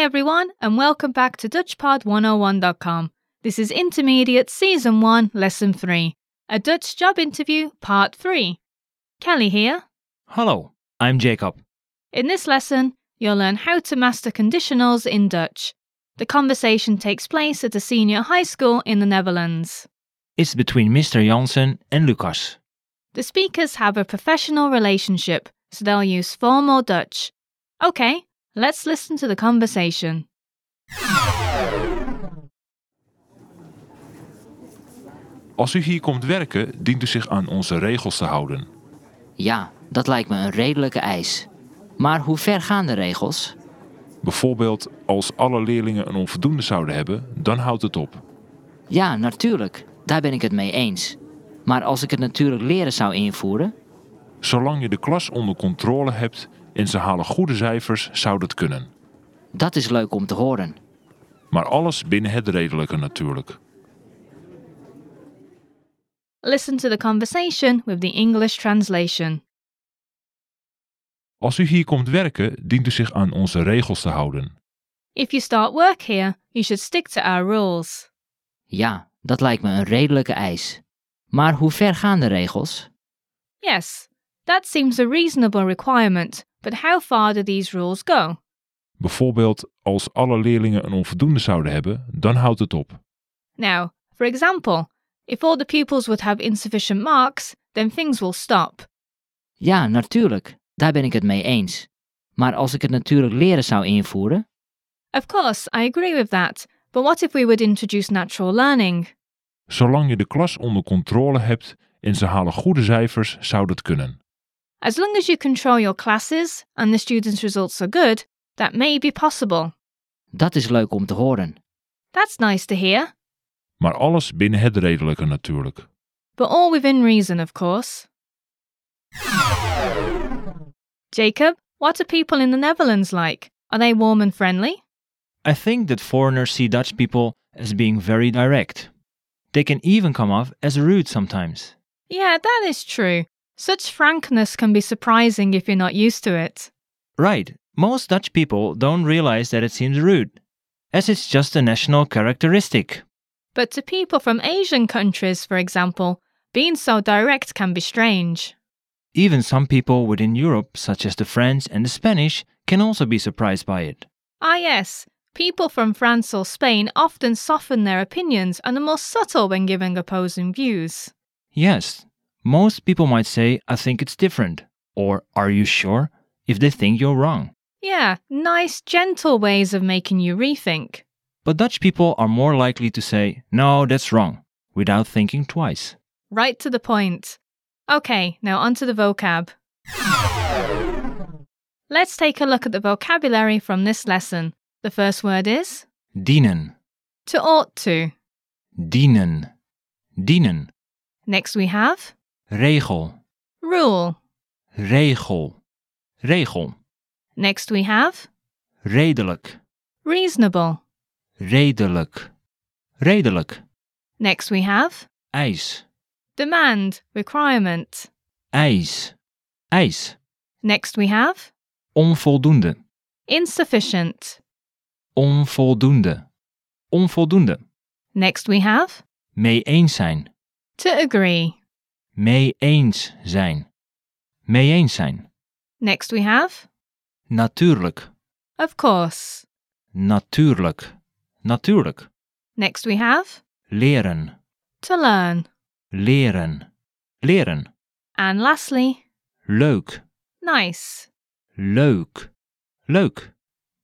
everyone, and welcome back to DutchPod101.com. This is Intermediate Season 1, Lesson 3, a Dutch job interview, Part 3. Kelly here. Hello, I'm Jacob. In this lesson, you'll learn how to master conditionals in Dutch. The conversation takes place at a senior high school in the Netherlands. It's between Mr. Jansen and Lucas. The speakers have a professional relationship, so they'll use formal Dutch. Okay, let's listen to the conversation. Als u hier komt werken, dient u zich aan onze regels te houden. Ja, dat lijkt me een redelijke eis. Maar hoe ver gaan de regels? Bijvoorbeeld, als alle leerlingen een onvoldoende zouden hebben, dan houdt het op. Ja, natuurlijk. Daar ben ik het mee eens. Maar als ik het natuurlijk leren zou invoeren? Zolang je de klas onder controle hebt en ze halen goede cijfers, zou dat kunnen. Dat is leuk om te horen. Maar alles binnen het redelijke natuurlijk. Listen to the conversation with the English translation. Als u hier komt werken, dient u zich aan onze regels te houden. If you start work here, you should stick to our rules. Ja, dat lijkt me een redelijke eis. Maar hoe ver gaan de regels? Yes, that seems a reasonable requirement, but how far do these rules go? Bijvoorbeeld, als alle leerlingen een onvoldoende zouden hebben, dan houdt het op. Now, for example, if all the pupils would have insufficient marks, then things will stop. Ja, natuurlijk. Daar ben ik het mee eens. Maar als ik het natuurlijk leren zou invoeren? Of course, I agree with that, but what if we would introduce natural learning? Zolang je de klas onder controle hebt en ze halen goede cijfers, zou dat kunnen. As long as you control your classes and the students' results are good, that may be possible. Dat is leuk om te horen. That's nice to hear. Maar alles binnen het redelijke natuurlijk. But all within reason, of course. Jacob, what are people in the Netherlands like? Are they warm and friendly? I think that foreigners see Dutch people as being very direct. They can even come off as rude sometimes. Yeah, that is true. Such frankness can be surprising if you're not used to it. Right, most Dutch people don't realize that it seems rude, as it's just a national characteristic. But to people from Asian countries, for example, being so direct can be strange. Even some people within Europe, such as the French and the Spanish, can also be surprised by it. Ah yes, people from France or Spain often soften their opinions and are more subtle when giving opposing views. Yes, most people might say, I think it's different, or are you sure, if they think you're wrong. Yeah, nice, gentle ways of making you rethink. But Dutch people are more likely to say, no, that's wrong, without thinking twice. Right to the point. Okay, now onto the vocab. Let's take a look at the vocabulary from this lesson. The first word is Dienen, to ought to. dienen, dienen. Next we have Regel, rule. regel, regel. Next we have Redelijk, reasonable. redelijk, redelijk. Next we have Eis, demand, requirement. eis, eis. Next we have Onvoldoende, insufficient. onvoldoende, onvoldoende. Next we have Mee eens zijn, to agree. mee eens zijn, mee eens zijn. Next we have Natuurlijk, of course. natuurlijk, natuurlijk. Next we have Leren, to learn. leren, leren. And lastly, Leuk, nice. leuk, leuk.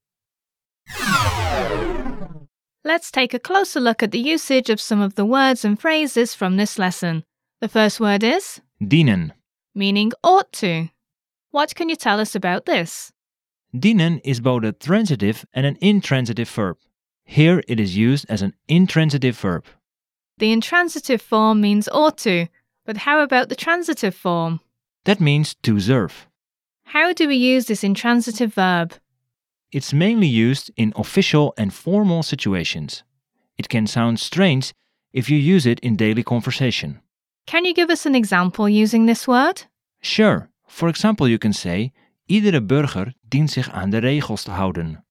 Let's take a closer look at the usage of some of the words and phrases from this lesson. The first word is Dienen. meaning ought to. What can you tell us about this? Dienen is both a transitive and an intransitive verb. Here it is used as an intransitive verb. The intransitive form means ought to, but how about the transitive form? That means to serve. How do we use this intransitive verb? It's mainly used in official and formal situations. It can sound strange if you use it in daily conversation. Can you give us an example using this word? Sure. For example, you can say, iedere burger dient zich aan de regels te houden.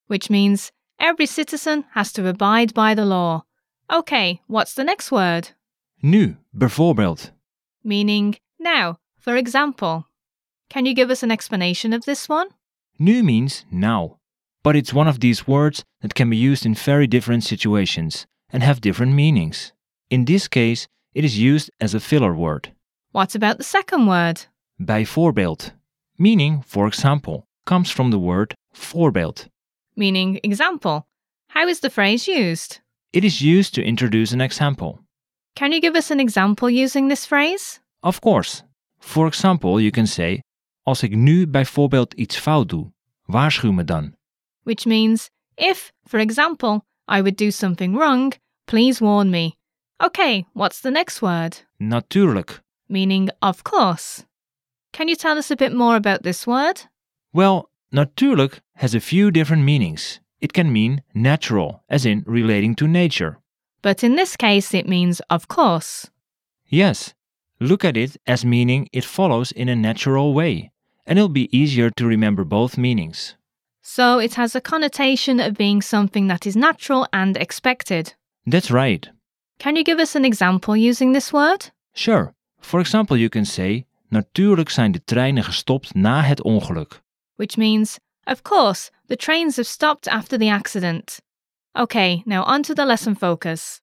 which means every citizen has to abide by the law. Okay, what's the next word? Nu, bijvoorbeeld. Meaning now, for example. Can you give us an explanation of this one? Nu means now, but it's one of these words that can be used in very different situations and have different meanings. In this case, it is used as a filler word. What about the second word? Bijvoorbeeld, meaning for example, comes from the word voorbeeld. Meaning example. How is the phrase used? It is used to introduce an example. Can you give us an example using this phrase? Of course. For example, you can say, als ik nu bijvoorbeeld iets fout doe, waarschuw me dan. Which means, if, for example, I would do something wrong, please warn me. Okay, what's the next word? Natuurlijk. Meaning of course. Can you tell us a bit more about this word? Well, natuurlijk has a few different meanings. It can mean natural, as in relating to nature. But in this case it means of course. Yes, look at it as meaning it follows in a natural way, and it'll be easier to remember both meanings. So it has a connotation of being something that is natural and expected. That's right. Can you give us an example using this word? Sure. For example, you can say, natuurlijk zijn de treinen gestopt na het ongeluk. Which means, of course, the trains have stopped after the accident. Okay, now on to the lesson focus.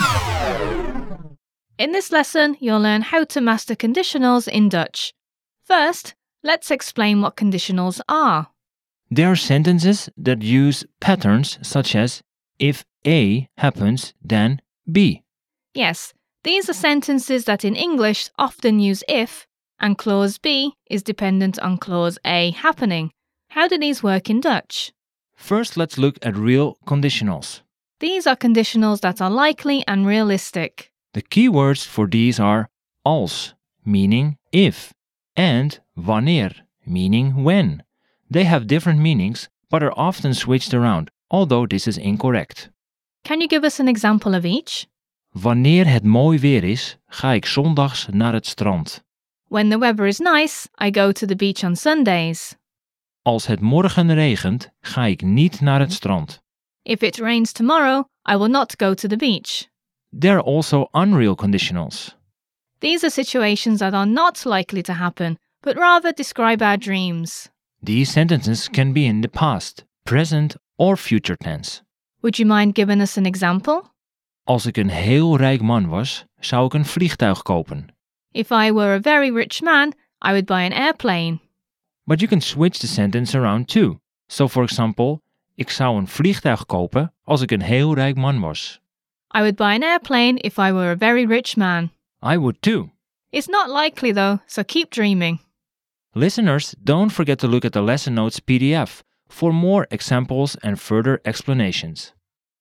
In this lesson, you'll learn how to master conditionals in Dutch. First, let's explain what conditionals are. There are sentences that use patterns such as, if A happens, then B. Yes, these are sentences that in English often use if, and clause B is dependent on clause A happening. How do these work in Dutch? First, let's look at real conditionals. These are conditionals that are likely and realistic. The key words for these are als, meaning if, and wanneer, meaning when. They have different meanings, but are often switched around, although this is incorrect. Can you give us an example of each? Wanneer het mooi weer is, ga ik zondags naar het strand. When the weather is nice, I go to the beach on Sundays. Als het morgen regent, ga ik niet naar het strand. If it rains tomorrow, I will not go to the beach. There are also unreal conditionals. These are situations that are not likely to happen, but rather describe our dreams. These sentences can be in the past, present, or future tense. Would you mind giving us an example? Als ik een heel rijk man was, zou ik een vliegtuig kopen. If I were a very rich man, I would buy an airplane. But you can switch the sentence around too. So for example, ik zou een vliegtuig kopen als ik een heel rijk man was. I would buy an airplane if I were a very rich man. I would too. It's not likely though, so keep dreaming. Listeners, don't forget to look at the lesson notes PDF for more examples and further explanations.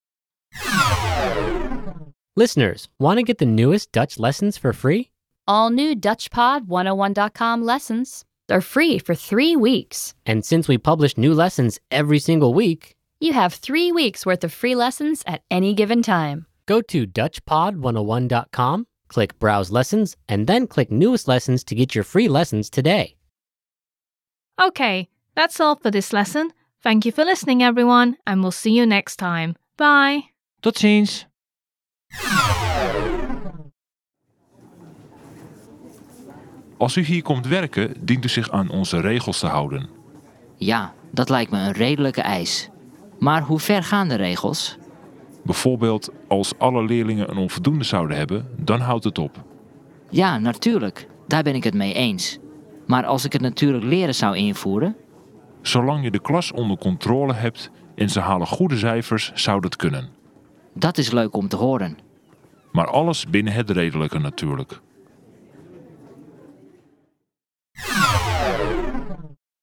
Listeners, want to get the newest Dutch lessons for free? All new DutchPod101.com lessons. They're free for 3 weeks. And since we publish new lessons every single week, You have 3 weeks worth of free lessons at any given time. go to DutchPod101.com, click Browse Lessons, and then click Newest Lessons to get your free lessons today. Okay, that's all for this lesson. Thank you for listening, everyone, and we'll see you next time. Bye. Tot ziens! Als u hier komt werken, dient u zich aan onze regels te houden. Ja, dat lijkt me een redelijke eis. Maar hoe ver gaan de regels? Bijvoorbeeld, als alle leerlingen een onvoldoende zouden hebben, dan houdt het op. Ja, natuurlijk. Daar ben ik het mee eens. Maar als ik het natuurlijk leren zou invoeren... Zolang je de klas onder controle hebt en ze halen goede cijfers, zou dat kunnen. Dat is leuk om te horen. Maar alles binnen het redelijke natuurlijk.